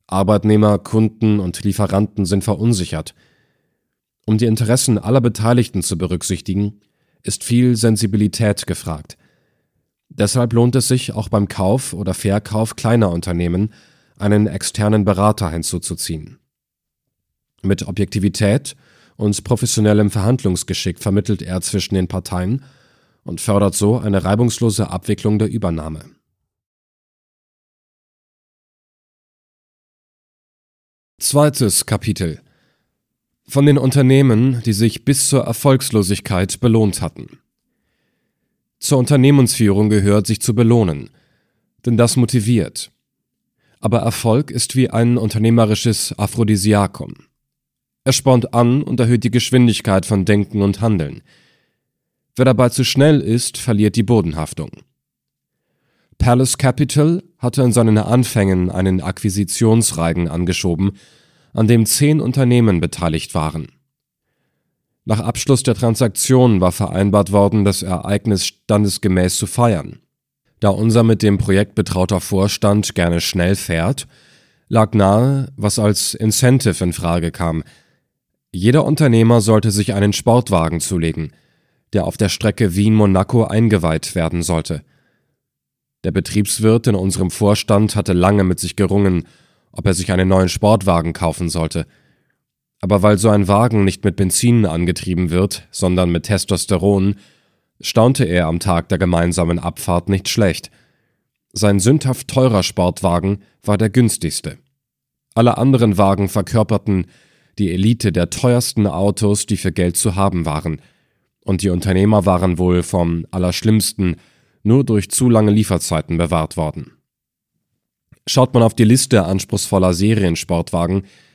Arbeitnehmer, Kunden und Lieferanten sind verunsichert. Um die Interessen aller Beteiligten zu berücksichtigen, ist viel Sensibilität gefragt. Deshalb lohnt es sich, auch beim Kauf oder Verkauf kleiner Unternehmen einen externen Berater hinzuzuziehen. Mit Objektivität und professionellem Verhandlungsgeschick vermittelt er zwischen den Parteien und fördert so eine reibungslose Abwicklung der Übernahme. Zweites Kapitel: Von den Unternehmen, die sich bis zur Erfolgslosigkeit belohnt hatten. Zur Unternehmensführung gehört, sich zu belohnen, denn das motiviert. Aber Erfolg ist wie ein unternehmerisches Aphrodisiakum. Er spornt an und erhöht die Geschwindigkeit von Denken und Handeln. Wer dabei zu schnell ist, verliert die Bodenhaftung. Palace Capital hatte in seinen Anfängen einen Akquisitionsreigen angeschoben, an dem 10 Unternehmen beteiligt waren. Nach Abschluss der Transaktion war vereinbart worden, das Ereignis standesgemäß zu feiern. Da unser mit dem Projekt betrauter Vorstand gerne schnell fährt, lag nahe, was als Incentive in Frage kam. Jeder Unternehmer sollte sich einen Sportwagen zulegen, der auf der Strecke Wien-Monaco eingeweiht werden sollte. Der Betriebswirt in unserem Vorstand hatte lange mit sich gerungen, ob er sich einen neuen Sportwagen kaufen sollte. Aber weil so ein Wagen nicht mit Benzin angetrieben wird, sondern mit Testosteron, staunte er am Tag der gemeinsamen Abfahrt nicht schlecht. Sein sündhaft teurer Sportwagen war der günstigste. Alle anderen Wagen verkörperten die Elite der teuersten Autos, die für Geld zu haben waren, und die Unternehmer waren wohl vom Allerschlimmsten nur durch zu lange Lieferzeiten bewahrt worden. Schaut man auf die Liste anspruchsvoller Seriensportwagen,